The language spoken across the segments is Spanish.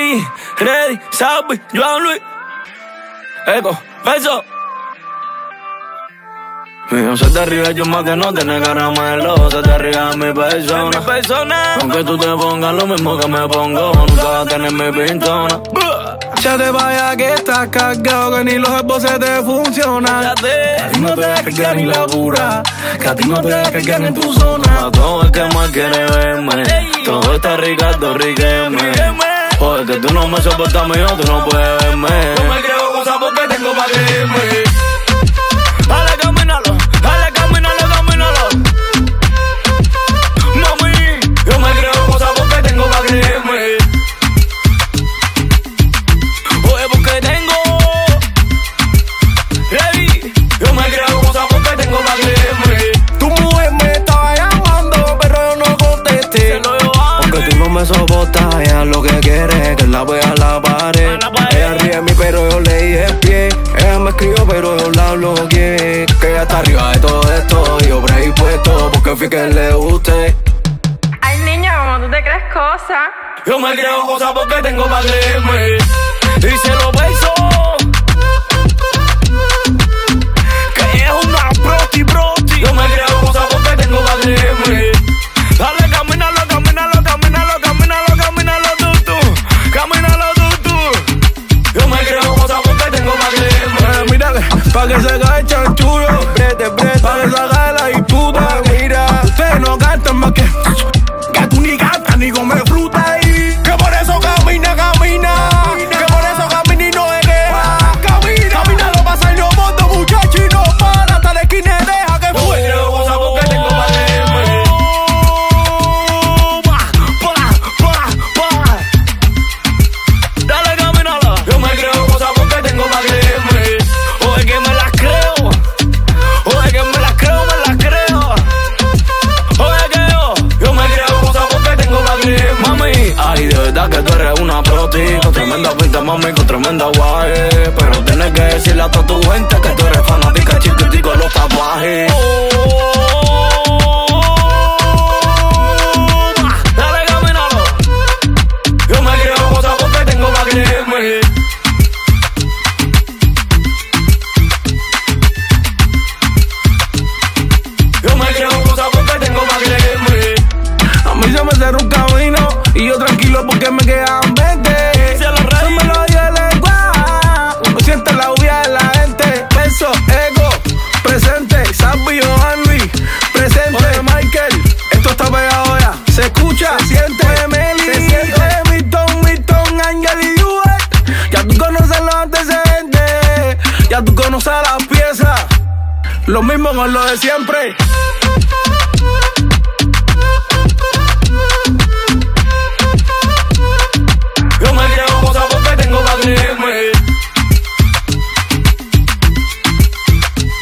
Mami, ready, Sabi, Joan Luis, Eco, beso. Yo se te arriba, yo más que no tiene caramelo. Se te arriba mi persona. Aunque tú te pongas lo mismo que me pongo, nunca vas a tener mi pintona. Ya te vaya que estás cargado, que ni los esposos se funcionan. Que a ti no te dejes cargar ni la pura, que a ti no te dejes cargar en tu zona. A todo el que más quiere verme, todo está Ricardo Riquelme. Joder, que tú no me soportas a mí, tú no puedes verme. No me creo cosas porque tengo pa' creerme. Dale, camínalo, dale, camínalo, camínalo. Mami, yo me creo cosas porque tengo pa' creerme. Oye, porque tengo ready. Yo me creo cosas porque tengo pa' creerme. Tu mujer me estaba llamando, pero yo no contesté. Porque tú no me soportas, ella lo que quiere es que la vea a la pared. Ella ríe de mí, pero yo le di el pie. Ella me escribió, pero yo la bloqueé. Que ella está arriba de todo esto y yo predispuesto porque fui que le guste. Ay, niño, como tú te crees cosas. Yo me creo cosas porque tengo pa' creerme. Y se lo beso. Que es una proti. Yo me creo cosas porque tengo pa' creerme. Dale, camínalo, camínalo, camínalo, camínalo, camínalo tú. Camínalo tú. Yo me creo cosas porque tengo pa' creerme. Mira, pa' que se cae el chanchullo. Pa' que se haga la disputa. Mira, ustedes no cantan más que tú ni cantas ni comes fruta y que por eso camina. Que por eso camina y no se queja. Camina lo pasa y no monta, muchacho, y no para hasta la esquina y deja que fue. Yo me creo cosas porque tengo pa' creerme. Dale, camínalo. Yo me creo cosas porque tengo pa' creerme. Oye, que me las creo. Oye, que me las creo. Oye, que yo me creo cosas porque tengo pa' creerme. mami, ay, de verdad que tú eres una proti. Con tremenda pinta, mami, con tremenda guaje. Pero tienes que decirle a toda tu gente que tú eres fanática, chiquitico, los tatuajes. Dale, camínalo. Yo me creo cosas porque tengo pa' creerme. Yo me creo cosas porque tengo pa' creerme. A mí se me cerró un camino y yo tranquilo porque me quedan 20. Se me lo dio el lenguaje. Uno siente la lluvia de la gente. Beso, ego, presente. Sabi, Joan Luis, presente. Oye, Michael, esto está pegado ya. Se escucha, se siente. Oye, Meli, se siente. Milton, Ángel y Duet. Ya tú conoces los antecedentes. Ya tú conoces las piezas. Lo mismo con lo de siempre. Yo me creo cosas porque tengo pa' creerme.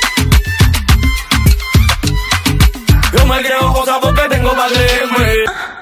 Yo me creo cosas porque tengo pa' creerme.